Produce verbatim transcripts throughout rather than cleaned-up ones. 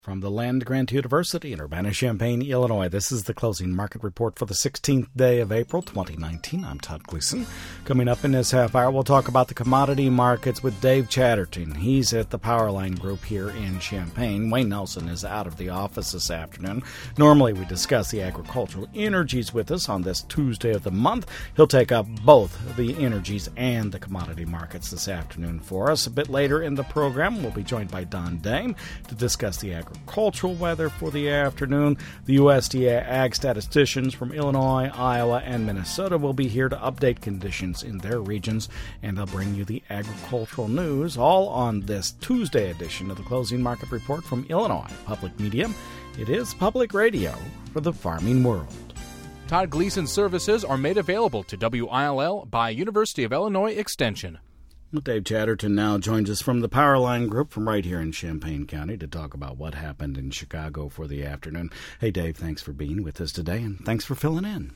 From the Land Grant University in Urbana-Champaign, Illinois, this is the closing market report for the sixteenth day of April, twenty nineteen. I'm Todd Gleason. Coming up in this half hour, we'll talk about the commodity markets with Dave Chatterton. He's at the Powerline Group here in Champaign. Wayne Nelson is out of the office this afternoon. Normally, we discuss the agricultural energies with us on this Tuesday of the month. He'll take up both the energies and the commodity markets this afternoon for us. A bit later in the program, we'll be joined by Don Dame to discuss the agricultural Agricultural weather for the afternoon. The U S D A ag statisticians from Illinois, Iowa, and Minnesota will be here to update conditions in their regions, and they'll bring you the agricultural news, all on this Tuesday edition of the Closing Market Report from Illinois Public Media. It is public radio for the farming world. Todd Gleason services are made available to W I L L by University of Illinois Extension. Well, Dave Chatterton now joins us from the Powerline Group from right here in Champaign County to talk about what happened in Chicago for the afternoon. Hey, Dave, thanks for being with us today, and thanks for filling in.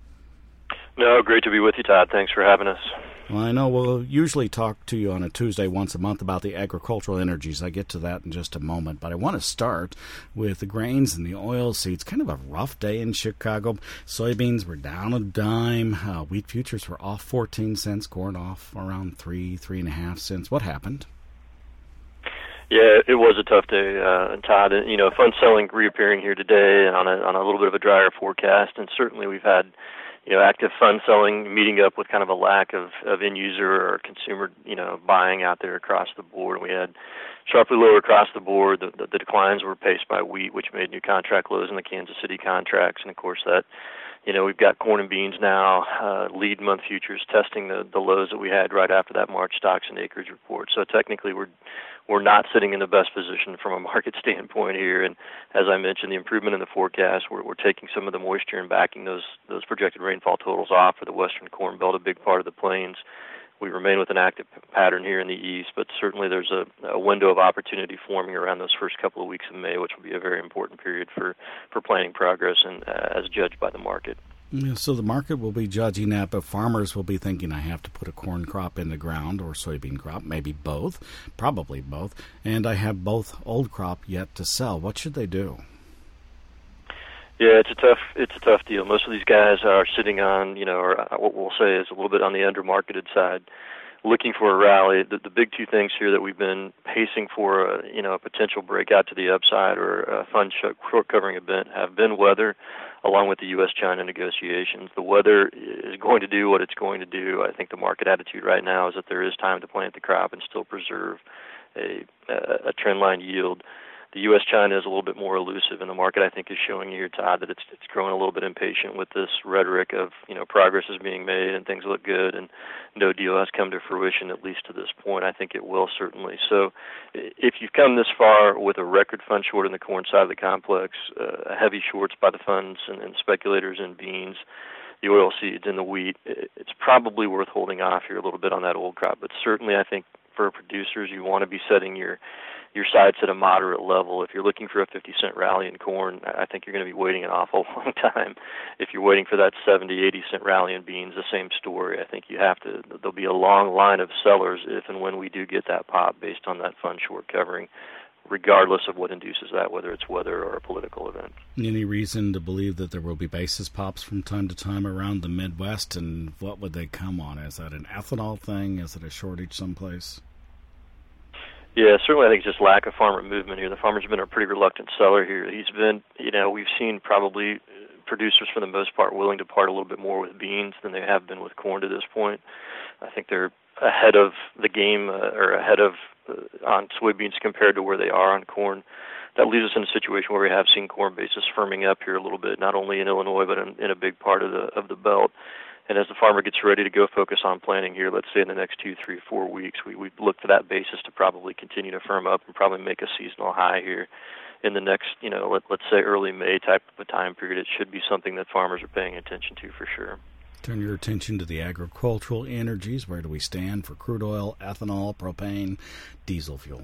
No, great to be with you, Todd. Thanks for having us. Well, I know we'll usually talk to you on a Tuesday once a month about the agricultural energies. I get to that in just a moment, but I want to start with the grains and the oil seeds. Kind of a rough day in Chicago. Soybeans were down a dime. Uh, wheat futures were off fourteen cents. Corn off around three, three and a half cents. What happened? Yeah, it was a tough day, uh, Todd. You know, fund selling reappearing here today on a on a little bit of a drier forecast, and certainly we've had, you know, active fund selling meeting up with kind of a lack of, of end user or consumer, you know, buying out there across the board. We had sharply lower across the board. The, the, the declines were paced by wheat, which made new contract lows in the Kansas City contracts. And of course that, you know, we've got corn and beans now, uh, lead month futures testing the, the lows that we had right after that March stocks and acreage report. So technically we're we're not sitting in the best position from a market standpoint here. And as I mentioned, the improvement in the forecast, we're, we're taking some of the moisture and backing those those projected rainfall totals off for the western Corn Belt, a big part of the plains. We remain with an active pattern here in the east, but certainly there's a, a window of opportunity forming around those first couple of weeks of May, which will be a very important period for, for planting progress and uh, as judged by the market. Yeah, so the market will be judging that, but farmers will be thinking, I have to put a corn crop in the ground or soybean crop, maybe both, probably both, and I have both old crop yet to sell. What should they do? Yeah, it's a tough it's a tough deal. Most of these guys are sitting on, you know, or what we'll say is a little bit on the under-marketed side, looking for a rally. The, the big two things here that we've been pacing for, a, you know, a potential breakout to the upside or a fund short covering event have been weather, along with the U S China negotiations. The weather is going to do what it's going to do. I think the market attitude right now is that there is time to plant the crop and still preserve a, a, a trendline yield. The U S China is a little bit more elusive, and the market, I think, is showing you here, Todd, that it's it's growing a little bit impatient with this rhetoric of, you know, progress is being made and things look good and no deal has come to fruition, at least to this point. I think it will, certainly. So if you've come this far with a record fund short in the corn side of the complex, uh, heavy shorts by the funds and, and speculators in beans, the oil seeds and the wheat, it's probably worth holding off here a little bit on that old crop. But certainly I think for producers, you want to be setting your your sights at a moderate level. If you're looking for a fifty cent rally in corn, I think you're going to be waiting an awful long time. If you're waiting for that seventy, eighty cent rally in beans, the same story. I think you have to, there'll be a long line of sellers if and when we do get that pop based on that fund short covering, regardless of what induces that, whether it's weather or a political event. Any reason to believe that there will be basis pops from time to time around the Midwest, and what would they come on? Is that an ethanol thing? Is it a shortage someplace? Yeah, certainly I think it's just lack of farmer movement here. The farmer's been a pretty reluctant seller here. He's been, you know, we've seen probably producers for the most part willing to part a little bit more with beans than they have been with corn to this point. I think they're ahead of the game uh, or ahead of uh, on soybeans compared to where they are on corn. That leaves us in a situation where we have seen corn basis firming up here a little bit, not only in Illinois but in, in a big part of the of the belt. And as the farmer gets ready to go focus on planting here, let's say in the next two, three, four weeks, we we look for that basis to probably continue to firm up and probably make a seasonal high here in the next, you know, let, let's say early May type of a time period. It should be something that farmers are paying attention to for sure. Turn your attention to the agricultural energies. Where do we stand for crude oil, ethanol, propane, diesel fuel?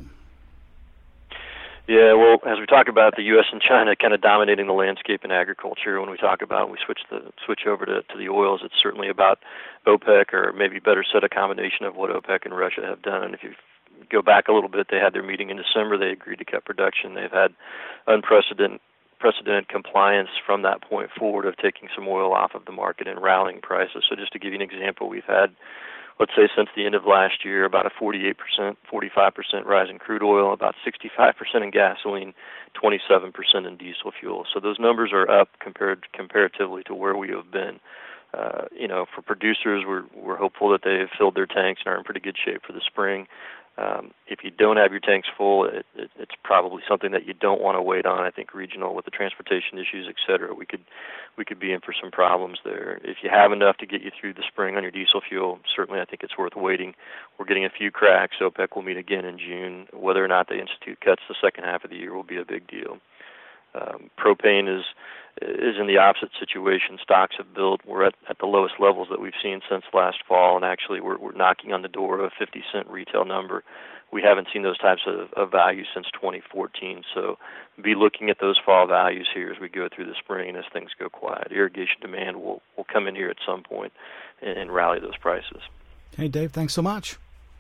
Yeah, well, as we talk about the U S and China kind of dominating the landscape in agriculture, when we talk about, we switch the switch over to, to the oils, it's certainly about OPEC, or maybe better said, a combination of what OPEC and Russia have done. And if you go back a little bit, they had their meeting in December. They agreed to cut production. They've had unprecedented precedented compliance from that point forward of taking some oil off of the market and rallying prices. So just to give you an example, we've had, let's say since the end of last year, about a forty-eight percent, forty-five percent rise in crude oil, about sixty-five percent in gasoline, twenty-seven percent in diesel fuel. So those numbers are up compared comparatively to where we have been. Uh, you know, for producers, we're we're hopeful that they've filled their tanks and are in pretty good shape for the spring. Um, if you don't have your tanks full, it, it, it's probably something that you don't want to wait on. I think regional, with the transportation issues, et cetera, we could we could be in for some problems there. If you have enough to get you through the spring on your diesel fuel, certainly I think it's worth waiting. We're getting a few cracks. OPEC will meet again in June. Whether or not they institute cuts the second half of the year will be a big deal. Um, propane is is in the opposite situation. Stocks have built. We're at, at the lowest levels that we've seen since last fall, and actually we're, we're knocking on the door of a fifty cent retail number. We haven't seen those types of, of values since twenty fourteen, so be looking at those fall values here as we go through the spring and as things go quiet. Irrigation demand will, will come in here at some point and, and rally those prices. Hey, Dave, thanks so much.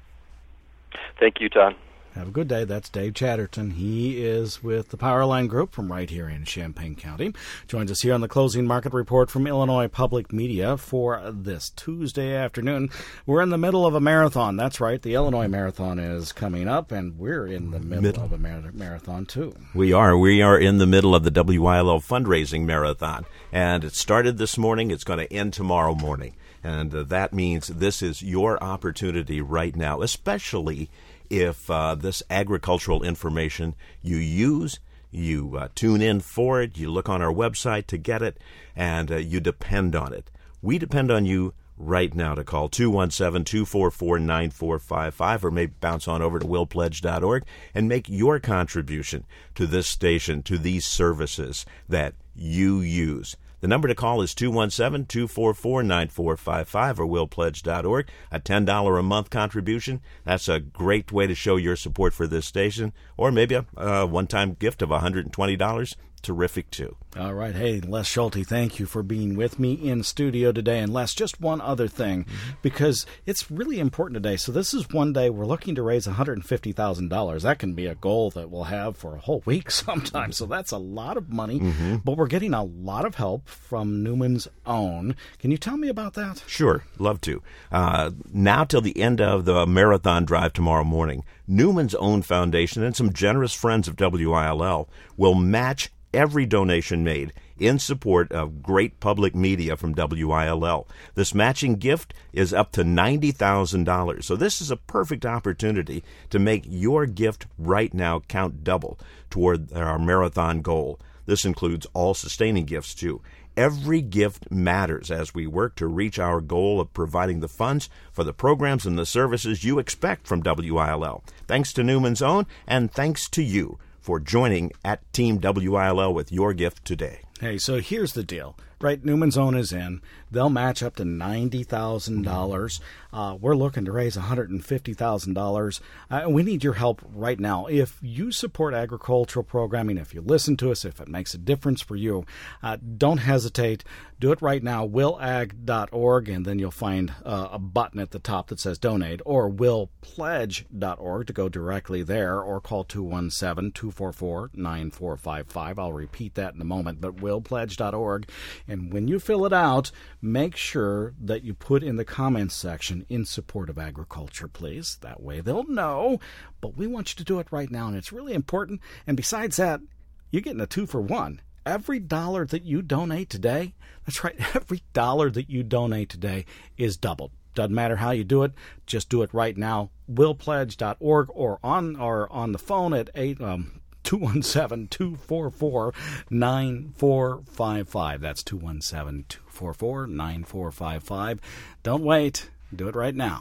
Thank you, Todd. Have a good day. That's Dave Chatterton. He is with the Powerline Group from right here in Champaign County. Joins us here on the Closing Market Report from Illinois Public Media for this Tuesday afternoon. We're in the middle of a marathon. That's right. The Illinois Marathon is coming up, and we're in the middle, middle. of a mar- marathon, too. We are. We are in the middle of the W I L L fundraising marathon, and it started this morning. It's going to end tomorrow morning, and uh, that means this is your opportunity right now, especially if uh, this agricultural information you use, you uh, tune in for it, you look on our website to get it, and uh, you depend on it. We depend on you right now to call two one seven, two four four, nine four five five or maybe bounce on over to will pledge dot org and make your contribution to this station, to these services that you use. The number to call is two one seven, two four four, nine four five five or will pledge dot org. A ten dollars a month contribution. That's a great way to show your support for this station. Or maybe a, a one-time gift of one hundred twenty dollars. Terrific, too. All right. Hey, Les Schulte, thank you for being with me in studio today. And Les, just one other thing, mm-hmm. because it's really important today. So this is one day we're looking to raise one hundred fifty thousand dollars. That can be a goal that we'll have for a whole week sometimes. So that's a lot of money. Mm-hmm. But we're getting a lot of help from Newman's Own. Can you tell me about that? Sure. Love to. Uh, now till the end of the marathon drive tomorrow morning, Newman's Own Foundation and some generous friends of W I L L will match every donation made in support of great public media from W I L L. This matching gift is up to ninety thousand dollars. So this is a perfect opportunity to make your gift right now count double toward our marathon goal. This includes all sustaining gifts, too. Every gift matters as we work to reach our goal of providing the funds for the programs and the services you expect from W I L L. Thanks to Newman's Own, and thanks to you for joining at Team W I L L with your gift today. Hey, so here's the deal, right? Newman's Own is in. They'll match up to ninety thousand dollars. Uh, we're looking to raise one hundred fifty thousand dollars. Uh, we need your help right now. If you support agricultural programming, if you listen to us, if it makes a difference for you, uh, don't hesitate. Do it right now, will ag dot org, and then you'll find uh, a button at the top that says donate, or will pledge dot org to go directly there, or call two one seven, two four four, nine four five five. I'll repeat that in a moment, but will pledge dot org. And when you fill it out, make sure that you put in the comments section in support of agriculture, please. That way they'll know. But we want you to do it right now, and it's really important. And besides that, you're getting a two for one. Every dollar that you donate today, that's right, every dollar that you donate today is doubled. Doesn't matter how you do it, just do it right now. will pledge dot org or on or on the phone at eight um two one seven, two four four, nine four five five. That's two one seven, two four four, nine four five five. Don't wait. Do it right now.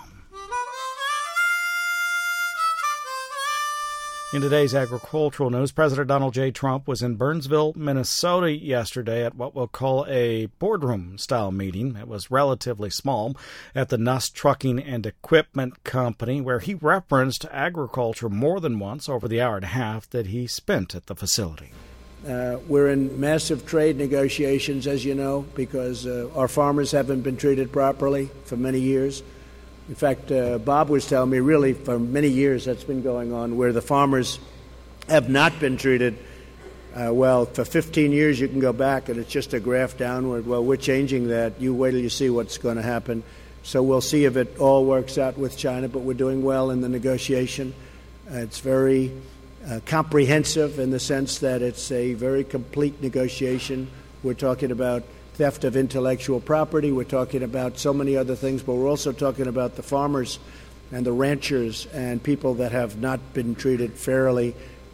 In today's agricultural news, President Donald J. Trump was in Burnsville, Minnesota yesterday at what we'll call a boardroom-style meeting. It was relatively small at the Nuss Trucking and Equipment Company, where he referenced agriculture more than once over the hour and a half that he spent at the facility. Uh, we're in massive trade negotiations, as you know, because uh, our farmers haven't been treated properly for many years. In fact, uh, Bob was telling me really for many years that's been going on where the farmers have not been treated uh, well. For fifteen years you can go back and it's just a graph downward. Well, we're changing that. You wait till you see what's going to happen. So we'll see if it all works out with China, but we're doing well in the negotiation. Uh, it's very uh, comprehensive in the sense that it's a very complete negotiation. We're talking about theft of intellectual property. We're talking about so many other things, but we're also talking about the farmers and the ranchers and people that have not been treated fairly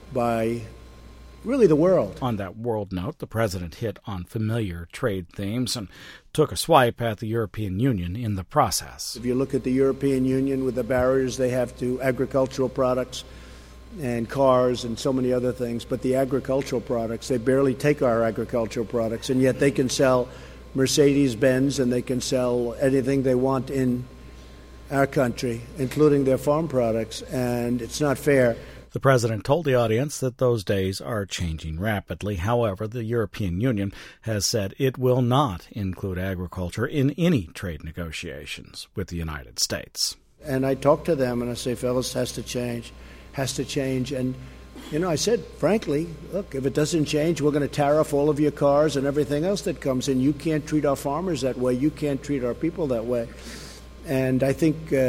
by really the world. On that world note, the president hit on familiar trade themes and took a swipe at the European Union in the process. If you look at the European Union with the barriers they have to agricultural products and cars and so many other things, but the agricultural products, they barely take our agricultural products, and yet they can sell Mercedes-Benz and they can sell anything they want in our country, including their farm products, and it's not fair. The president told the audience that those days are changing rapidly. However, the European Union has said it will not include agriculture in any trade negotiations with the United States. And I talk to them and I say, fellas, has to change, has to change. And, you know, I said, frankly, look, if it doesn't change, we're going to tariff all of your cars and everything else that comes in. You can't treat our farmers that way. You can't treat our people that way. And I think uh,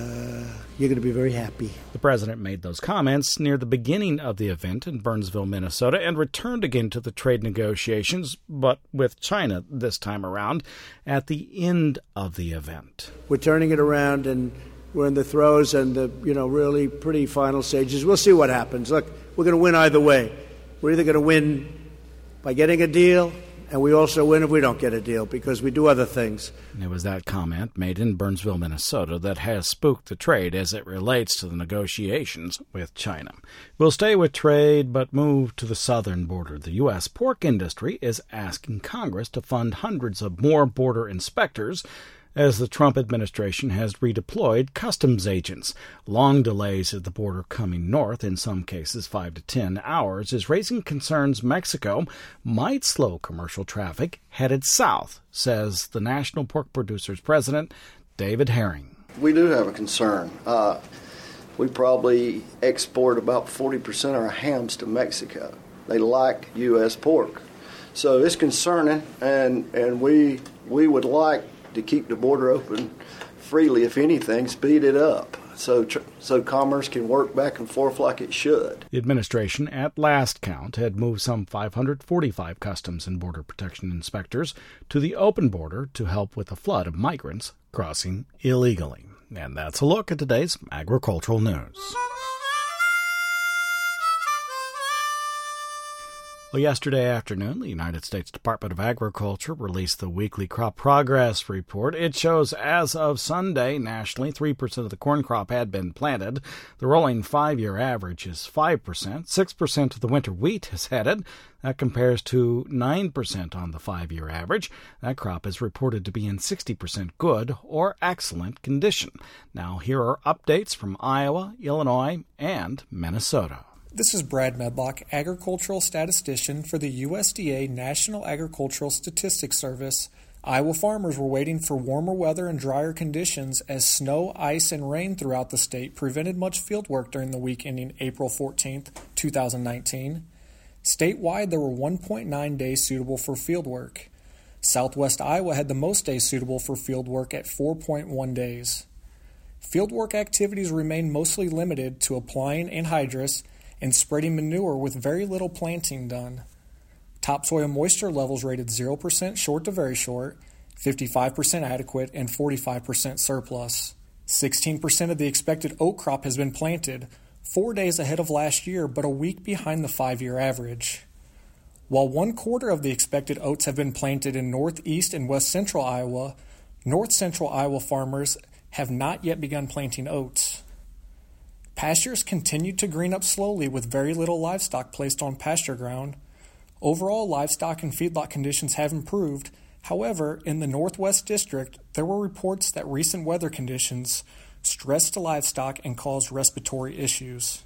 you're going to be very happy. The president made those comments near the beginning of the event in Burnsville, Minnesota, and returned again to the trade negotiations, but with China this time around, at the end of the event. We're turning it around, and we're in the throes and the, you know, really pretty final stages. We'll see what happens. Look, we're going to win either way. We're either going to win by getting a deal, and we also win if we don't get a deal, because we do other things. It was that comment made in Burnsville, Minnesota, that has spooked the trade as it relates to the negotiations with China. We'll stay with trade, but move to the southern border. The U S pork industry is asking Congress to fund hundreds of more border inspectors as the Trump administration has redeployed customs agents. Long delays at the border coming north, in some cases five to ten hours, is raising concerns Mexico might slow commercial traffic headed south, says the National Pork Producers President, David Herring. We do have a concern. Uh, we probably export about forty percent of our hams to Mexico. They like U S pork. So it's concerning, and, and we we would like to keep the border open freely, if anything, speed it up so tr- so commerce can work back and forth like it should. The administration, at last count, had moved some five hundred forty-five Customs and Border Protection inspectors to the open border to help with the flood of migrants crossing illegally. And that's a look at today's agricultural news. Well, yesterday afternoon, the United States Department of Agriculture released the weekly crop progress report. It shows as of Sunday, nationally, three percent of the corn crop had been planted. The rolling five-year average is five percent. six percent of the winter wheat is headed. That compares to nine percent on the five-year average. That crop is reported to be in sixty percent good or excellent condition. Now, here are updates from Iowa, Illinois, and Minnesota. This is Brad Medlock, agricultural statistician for the U S D A National Agricultural Statistics Service. Iowa farmers were waiting for warmer weather and drier conditions as snow, ice, and rain throughout the state prevented much field work during the week ending April fourteenth, twenty nineteen. Statewide, there were one point nine days suitable for field work. Southwest Iowa had the most days suitable for field work at four point one days. Fieldwork activities remained mostly limited to applying anhydrous and spreading manure with very little planting done. Topsoil moisture levels rated zero percent short to very short, fifty-five percent adequate, and forty-five percent surplus. sixteen percent of the expected oat crop has been planted, four days ahead of last year but a week behind the five-year average. While one quarter of the expected oats have been planted in northeast and west central Iowa, north central Iowa farmers have not yet begun planting oats. Pastures continued to green up slowly with very little livestock placed on pasture ground. Overall, livestock and feedlot conditions have improved. However, in the Northwest District, there were reports that recent weather conditions stressed the livestock and caused respiratory issues.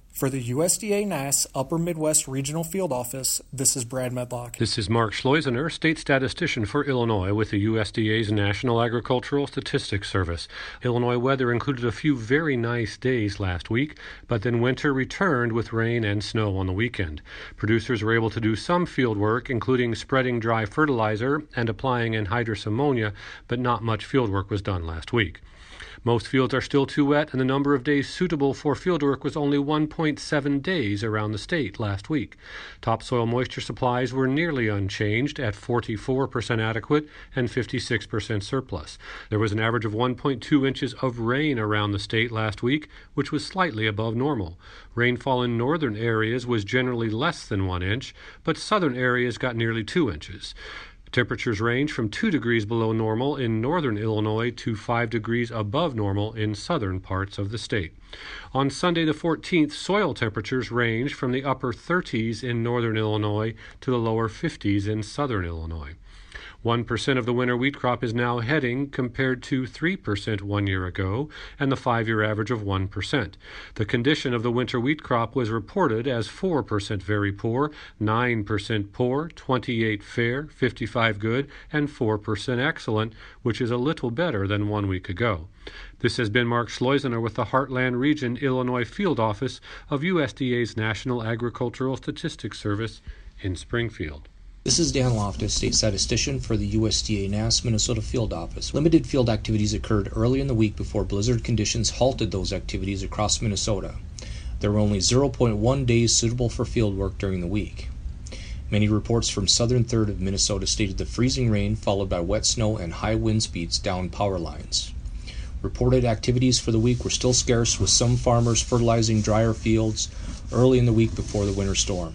For the U S D A N A S Upper Midwest Regional Field Office, this is Brad Medlock. This is Mark Schleusener, State Statistician for Illinois with the U S D A's National Agricultural Statistics Service. Illinois weather included a few very nice days last week, but then winter returned with rain and snow on the weekend. Producers were able to do some field work, including spreading dry fertilizer and applying anhydrous ammonia, but not much field work was done last week. Most fields are still too wet, and the number of days suitable for fieldwork was only one point seven days around the state last week. Topsoil moisture supplies were nearly unchanged at forty-four percent adequate and fifty-six percent surplus. There was an average of one point two inches of rain around the state last week, which was slightly above normal. Rainfall in northern areas was generally less than one inch, but southern areas got nearly two inches. Temperatures range from two degrees below normal in northern Illinois to five degrees above normal in southern parts of the state. On Sunday the fourteenth, soil temperatures range from the upper thirties in northern Illinois to the lower fifties in southern Illinois. one percent of the winter wheat crop is now heading compared to three percent one year ago and the five-year average of one percent. The condition of the winter wheat crop was reported as four percent very poor, nine percent poor, twenty-eight fair, fifty-five good, and four percent excellent, which is a little better than one week ago. This has been Mark Schleusener with the Heartland Region Illinois Field Office of U S D A's National Agricultural Statistics Service in Springfield. This is Dan Loftus, State Statistician for the U S D A N A S Minnesota Field Office. Limited field activities occurred early in the week before blizzard conditions halted those activities across Minnesota. There were only zero point one days suitable for field work during the week. Many reports from southern third of Minnesota stated the freezing rain followed by wet snow and high wind speeds downed power lines. Reported activities for the week were still scarce, with some farmers fertilizing drier fields early in the week before the winter storm.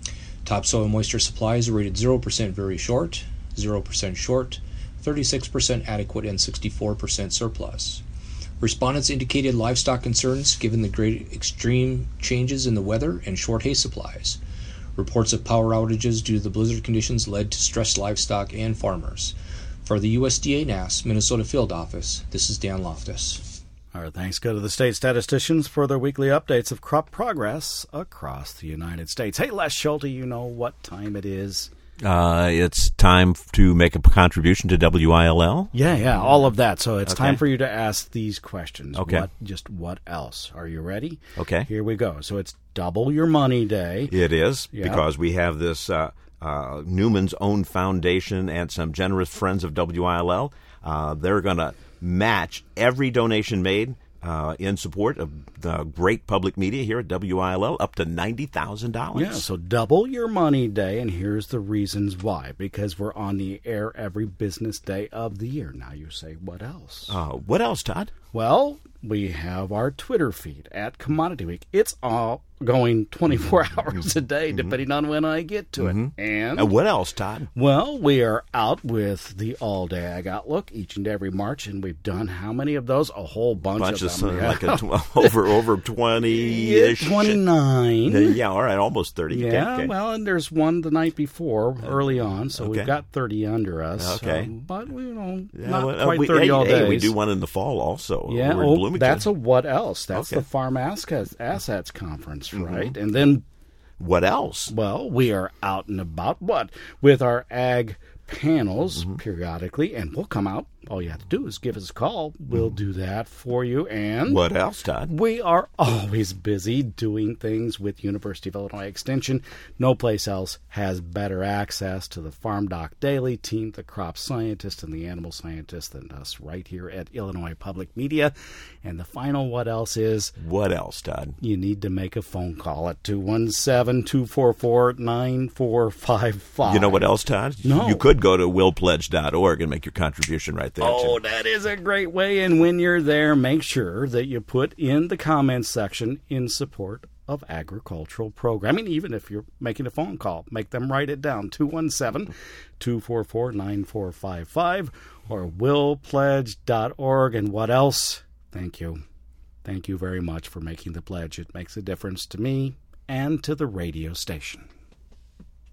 Topsoil moisture supplies are rated zero percent very short, zero percent short, thirty-six percent adequate, and sixty-four percent surplus. Respondents indicated livestock concerns given the great extreme changes in the weather and short hay supplies. Reports of power outages due to the blizzard conditions led to stressed livestock and farmers. For the U S D A N A S Minnesota Field Office, this is Dan Loftus. Our thanks go to the state statisticians for their weekly updates of crop progress across the United States. Hey, Les Schulte, you know what time it is? Uh, it's time to make a contribution to W I L L? Yeah, yeah, all of that. So it's okay. time for you to ask these questions. Okay. What, just what else? Are you ready? Okay. Here we go. So it's Double Your Money Day. It is, yep. because we have this uh, uh, Newman's Own Foundation and some generous friends of W I L L. Uh, they're going to match every donation made uh, in support of the great public media here at W I L L up to ninety thousand dollars. Yeah, so Double Your Money Day, and here's the reasons why. Because we're on the air every business day of the year. Now you say, what else? Uh, what else, Todd? Well, we have our Twitter feed at Commodity Week. It's all going twenty-four hours a day, depending on when I get to it. Mm-hmm. And, and what else, Todd? Well, we are out with the All-Day Ag Outlook each and every March, and we've done how many of those? A whole bunch, bunch of them. Of, yeah. Like a tw- over over twenty-ish. Yeah, twenty-nine. Uh, yeah, all right, almost thirty. Yeah, okay. well, and there's one the night before, early on, so okay. we've got thirty under us. Okay. Um, but, you know, yeah, not well, quite we, thirty hey, all hey, days. we do one in the fall also. Yeah, We're in oh, Bloomington. that's a what else? That's okay. the Farm Assets, Assets Conference, right? Mm-hmm. And then what else? Well, we are out and about, what? With our ag panels mm-hmm. periodically, and we'll come out. All you have to do is give us a call. We'll do that for you. And what else, Todd? We are always busy doing things with University of Illinois Extension. No place else has better access to the Farm Doc Daily team, the crop scientist and the animal scientist, than us right here at Illinois Public Media. And the final what else is... What else, Todd? You need to make a phone call at two one seven, two four four, nine four five five. You know what else, Todd? No. You could go to will pledge dot org and make your contribution right there. Oh, too. that is a great way. And when you're there, make sure that you put in the comments section in support of agricultural programming. Even if you're making a phone call, make them write it down. two one seven, two four four, nine four five five or will pledge dot org. And what else? Thank you. Thank you very much for making the pledge. It makes a difference to me and to the radio station.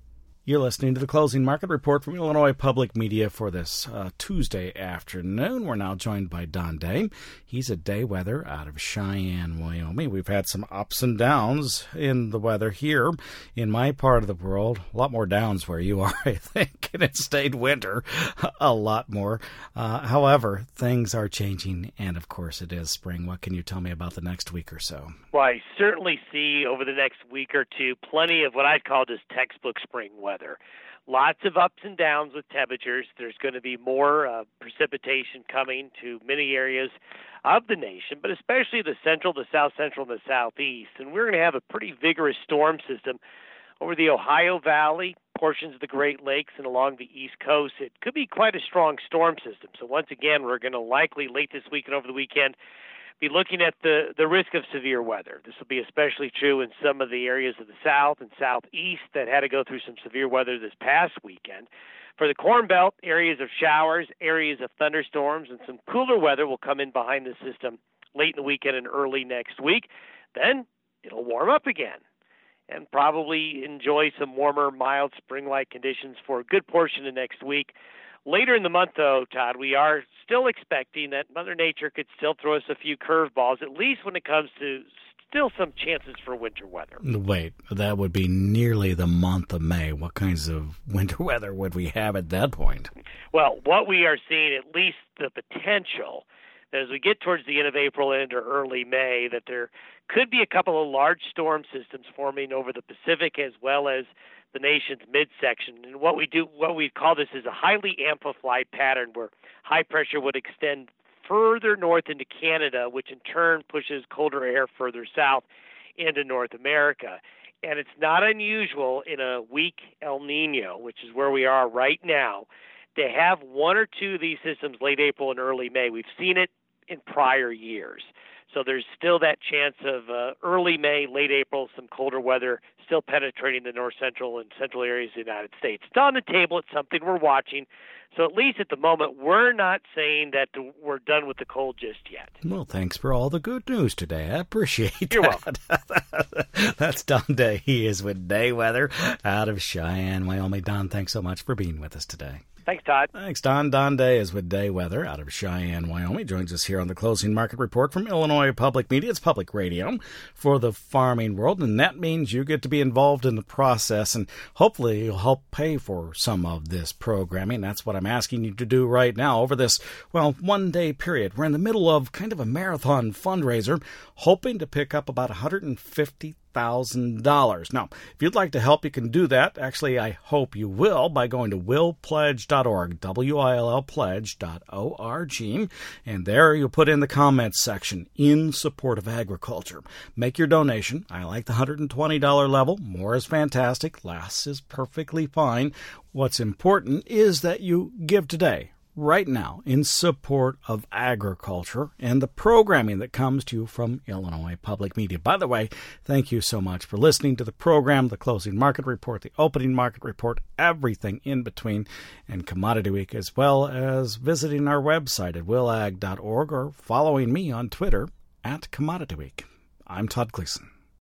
You're listening to the Closing Market Report from Illinois Public Media for this uh, Tuesday afternoon. We're now joined by Don Day. He's at Day Weather out of Cheyenne, Wyoming. We've had some ups and downs in the weather here in my part of the world. A lot more downs where you are, I think, and it stayed winter a lot more. Uh, however, things are changing, and of course it is spring. What can you tell me about the next week or so? Well, I certainly see over the next week or two plenty of what I'd call just textbook spring weather. Lots of ups and downs with temperatures. There's going to be more uh, precipitation coming to many areas of the nation, but especially the central, the south central, and the southeast. And we're going to have a pretty vigorous storm system over the Ohio Valley, portions of the Great Lakes, and along the East Coast. It could be quite a strong storm system. So once again, we're going to likely late this week and over the weekend be looking at the, the risk of severe weather. This will be especially true in some of the areas of the south and southeast that had to go through some severe weather this past weekend. For the Corn Belt, areas of showers, areas of thunderstorms, and some cooler weather will come in behind the system late in the weekend and early next week. Then it'll warm up again and probably enjoy some warmer, mild spring-like conditions for a good portion of next week. Later in the month, though, Todd, we are still expecting that Mother Nature could still throw us a few curveballs, at least when it comes to still some chances for winter weather. Wait, that would be nearly the month of May. What kinds of winter weather would we have at that point? Well, what we are seeing, at least the potential, that as we get towards the end of April into early May, that there could be a couple of large storm systems forming over the Pacific as well as the nation's midsection. And what we do, what we call this is a highly amplified pattern where high pressure would extend further north into Canada, which in turn pushes colder air further south into North America. And it's not unusual in a weak El Nino, which is where we are right now, to have one or two of these systems late April and early May. We've seen it in prior years. So there's still that chance of uh, early May, late April, some colder weather still penetrating the north central and central areas of the United States. It's on the table. It's something we're watching. So at least at the moment, we're not saying that the, we're done with the cold just yet. Well, thanks for all the good news today. I appreciate You're that. welcome. That's Don Day. He is with Day Weather out of Cheyenne, Wyoming. Don, thanks so much for being with us today. Thanks, Todd. Thanks, Don. Don Day is with Day Weather out of Cheyenne, Wyoming. Joins us here on the Closing Market Report from Illinois Public Media. It's public radio for the farming world, and that means you get to be involved in the process, and hopefully you'll help pay for some of this programming. That's what I'm asking you to do right now over this, well, one-day period. We're in the middle of kind of a marathon fundraiser, hoping to pick up about one hundred fifty thousand dollars. Now, if you'd like to help, you can do that. Actually, I hope you will by going to will pledge dot org, W I L L pledge dot org, and there you'll put in the comments section, in support of agriculture. Make your donation. I like the one hundred twenty dollars level. More is fantastic. Less is perfectly fine. What's important is that you give today, right now, in support of agriculture and the programming that comes to you from Illinois Public Media. By the way, thank you so much for listening to the program, the Closing Market Report, the Opening Market Report, everything in between, and Commodity Week, as well as visiting our website at will ag dot org or following me on Twitter at Commodity Week. I'm Todd Gleason.